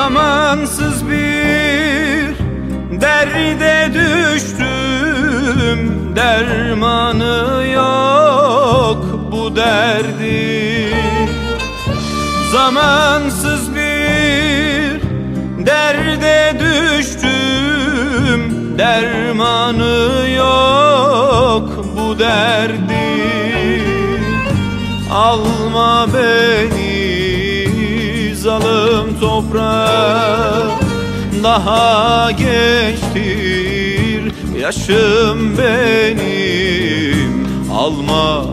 Zamansız bir derde düştüm, dermanı yok bu derdin. Zamansız bir derde düştüm, dermanı yok bu derdin. Alma beni zalim toprak, daha gençtir yaşım benim. Alma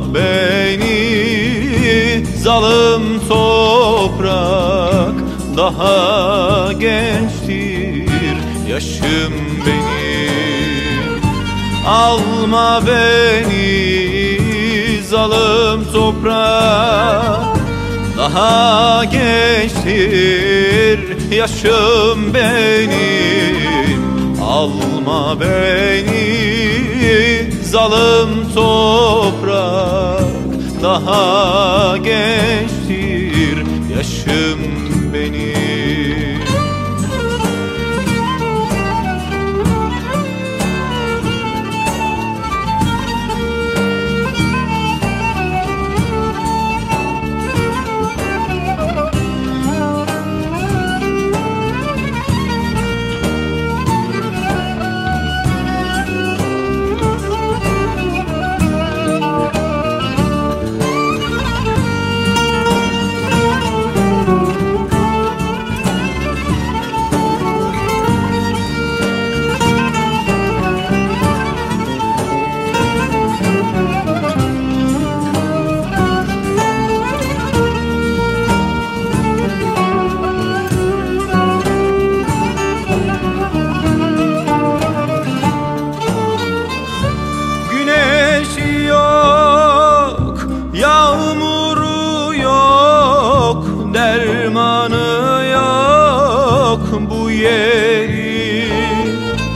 beni zalim toprak, daha gençtir yaşım benim. Alma beni zalim toprak, daha gençtir yaşım benim. Alma beni zalim toprak, daha gençtir yaşım benim. Yağmuru yok, dermanı yok bu yerin.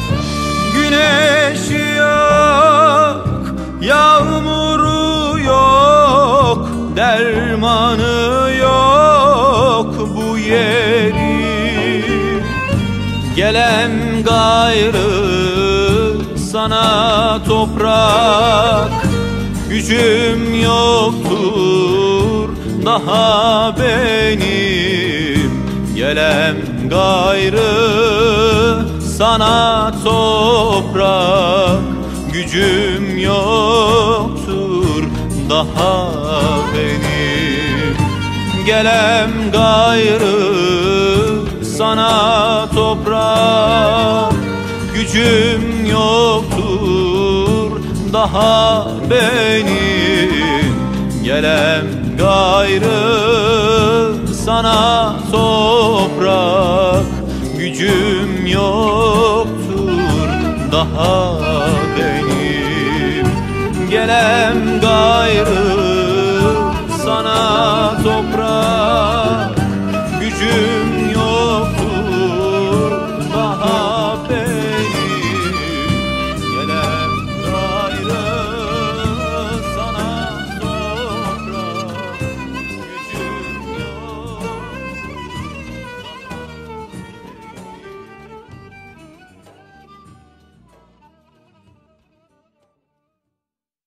Güneşi yok, yağmuru yok, dermanı yok bu yerin. Gelem gayrı sana toprak, gücüm yoktur daha benim. Gelem gayrı sana toprak, gücüm yoktur daha benim. Gelem gayrı sana toprak, gücüm yoktur daha benim. Gelem gayrı sana toprak, gücüm yoktur daha benim. Gelem gayrı sana toprak,